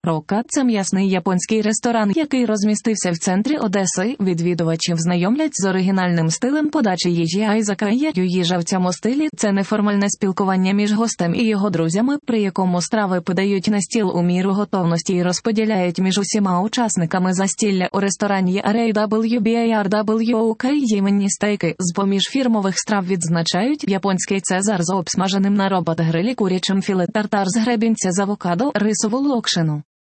Рока – це м'ясний японський ресторан, який розмістився в центрі Одеси. Відвідувачів знайомлять з оригінальним стилем подачі їжі айзакая. Їжа в цьому стилі – це неформальне спілкування між гостем і його друзями, при якому страви подають на стіл у міру готовності і розподіляють між усіма учасниками застілля. У ресторані RAWBARWOK іменні стейки. З-поміж фірмових страв відзначають японський цезар з обсмаженим на робот-грилі курячим філе, тартар з гребінця з авокадо, рисову локшину.